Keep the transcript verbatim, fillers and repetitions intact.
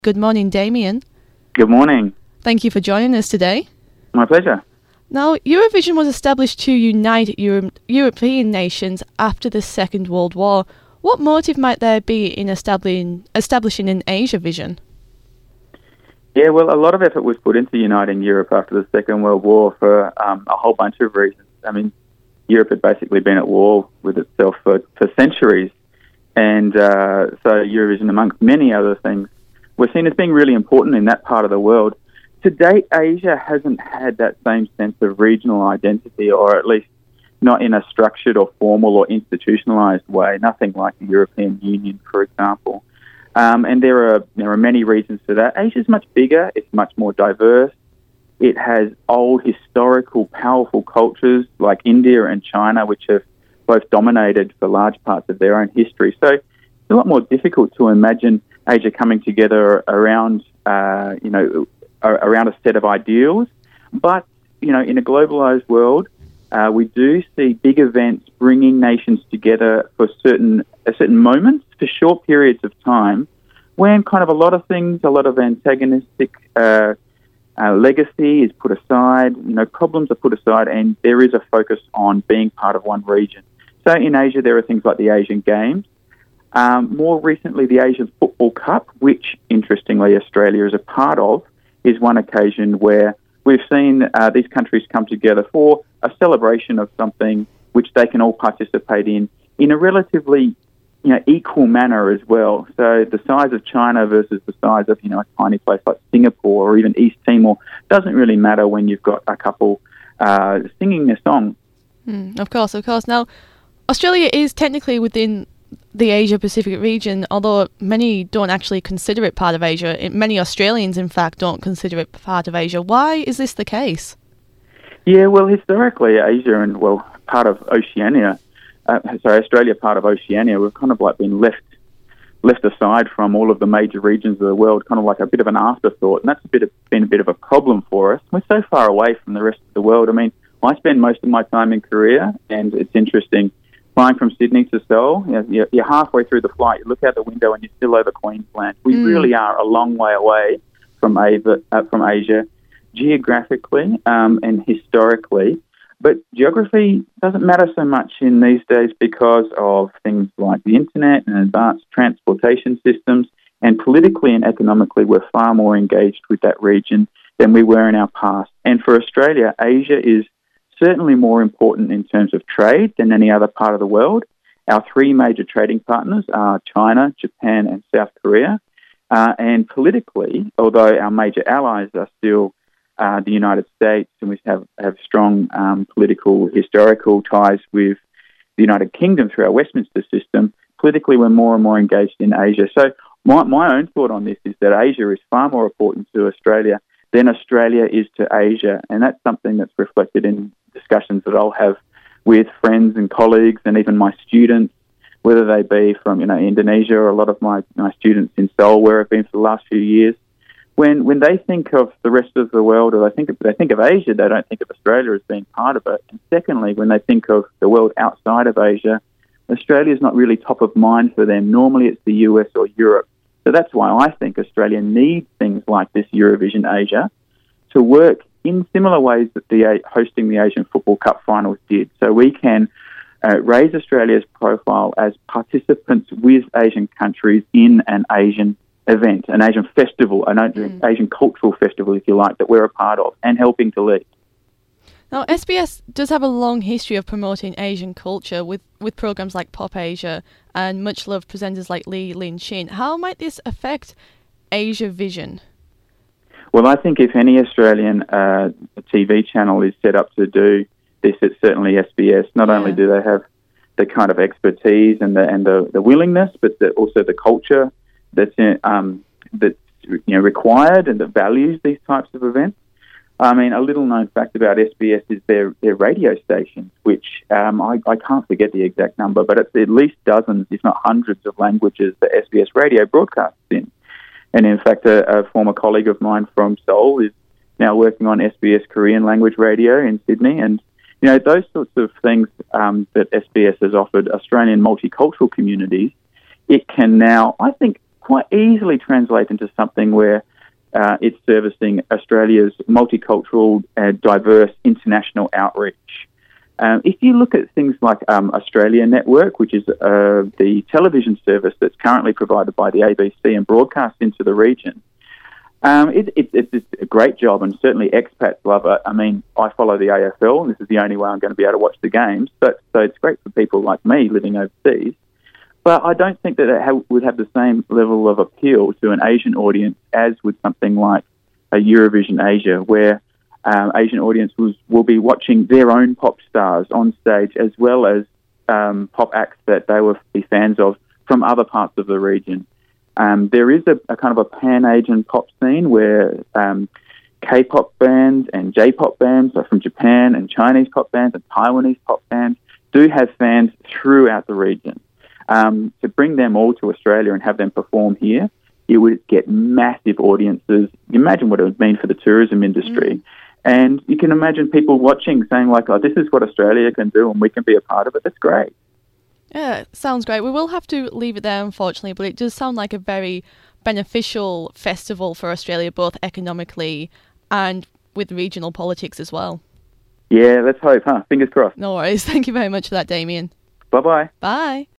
Good morning, Damien. Good morning. Thank you for joining us today. My pleasure. Now, Eurovision was established to unite Euro- European nations after the Second World War. What motive might there be in establishing, establishing an Asia Vision? Yeah, well, a lot of effort was put into uniting Europe after the Second World War for um, a whole bunch of reasons. I mean, Europe had basically been at war with itself for, for centuries, and uh, so Eurovision, amongst many other things, was seen as being really important in that part of the world. To date, Asia hasn't had that same sense of regional identity, or at least not in a structured or formal or institutionalized way, nothing like the European Union, for example. Um, and there are there are many reasons for that. Asia's much bigger, it's much more diverse. It has old, historical, powerful cultures like India and China, which have both dominated for large parts of their own history. So it's a lot more difficult to imagine Asia coming together around, uh, you know, around a set of ideals. But, you know, in a globalized world, uh, we do see big events bringing nations together for certain uh, certain moments, for short periods of time, when kind of a lot of things, a lot of antagonistic uh, uh, legacy is put aside, you know, problems are put aside, and there is a focus on being part of one region. So in Asia, there are things like the Asian Games. Um, more recently, the Asian Football Cup, which, interestingly, Australia is a part of, is one occasion where we've seen uh, these countries come together for a celebration of something which they can all participate in in a relatively, you know, equal manner as well. So the size of China versus the size of, you know, a tiny place like Singapore or even East Timor doesn't really matter when you've got a couple uh, singing their song. Mm, of course, of course. Now, Australia is technically within the Asia-Pacific region, although many don't actually consider it part of Asia. It, many Australians, in fact, don't consider it part of Asia. Why is this the case? Yeah, well, historically, Asia and, well, part of Oceania, uh, sorry, Australia, part of Oceania, we've kind of like been left left aside from all of the major regions of the world, kind of like a bit of an afterthought, and that's a bit of, been a bit of a problem for us. We're so far away from the rest of the world. I mean, I spend most of my time in Korea, and it's interesting. Flying from Sydney to Seoul, you know, you're halfway through the flight, you look out the window and you're still over Queensland. We mm. really are a long way away from Asia, uh, from Asia geographically um, and historically. But geography doesn't matter so much in these days because of things like the internet and advanced transportation systems. And politically and economically, we're far more engaged with that region than we were in our past. And for Australia, Asia is certainly more important in terms of trade than any other part of the world. Our three major trading partners are China, Japan and South Korea. Uh, and politically, although our major allies are still uh, the United States, and we have, have strong um, political, historical ties with the United Kingdom through our Westminster system, politically we're more and more engaged in Asia. So my, my own thought on this is that Asia is far more important to Australia than Australia is to Asia, and that's something that's reflected in discussions that I'll have with friends and colleagues and even my students, whether they be from, you know, Indonesia or a lot of my, my students in Seoul, where I've been for the last few years. When when they think of the rest of the world, or they think of, they think of Asia, they don't think of Australia as being part of it. And secondly, when they think of the world outside of Asia, Australia is not really top of mind for them. Normally it's the U S or Europe. So that's why I think Australia needs things like this Eurovision Asia to work in similar ways that the hosting the Asian Football Cup finals did. So we can uh, raise Australia's profile as participants with Asian countries in an Asian event, an Asian festival, an mm. Asian cultural festival, if you like, that we're a part of and helping to lead. Now, S B S does have a long history of promoting Asian culture with, with programs like Pop Asia and much-loved presenters like Lee Lin Chin. How might this affect Asia Vision? Well, I think if any Australian uh, T V channel is set up to do this, it's certainly S B S. Not yeah. only do they have the kind of expertise and the and the, the willingness, but the, also the culture that's in, um, that's you know required and that values these types of events. I mean, a little known fact about S B S is their their radio stations, which um, I, I can't forget the exact number, but it's at least dozens, if not hundreds, of languages that S B S radio broadcasts in. And in fact, a, a former colleague of mine from Seoul is now working on S B S Korean language radio in Sydney. And, you know, those sorts of things um, that S B S has offered Australian multicultural communities, it can now, I think, quite easily translate into something where uh, it's servicing Australia's multicultural, uh, diverse international outreach. Um, if you look at things like um, Australia Network, which is uh, the television service that's currently provided by the A B C and broadcast into the region, um, it, it, it's a great job, and certainly expats love it. I mean, I follow the A F L, and this is the only way I'm going to be able to watch the games, but so it's great for people like me living overseas. But I don't think that it ha- would have the same level of appeal to an Asian audience as with something like a Eurovision Asia, where um, Asian audience was, will be watching their own pop stars on stage, as well as um, pop acts that they will be fans of from other parts of the region. Um, there is a, a kind of a pan-Asian pop scene where um, K-pop bands and J-pop bands are from Japan, and Chinese pop bands and Taiwanese pop bands do have fans throughout the region. Um, to bring them all to Australia and have them perform here, it would get massive audiences. You imagine what it would mean for the tourism industry. Mm. And you can imagine people watching saying like, oh, this is what Australia can do and we can be a part of it. That's great. Yeah, sounds great. We will have to leave it there, unfortunately, but it does sound like a very beneficial festival for Australia, both economically and with regional politics as well. Yeah, let's hope, huh? Fingers crossed. No worries. Thank you very much for that, Damien. Bye-bye. Bye.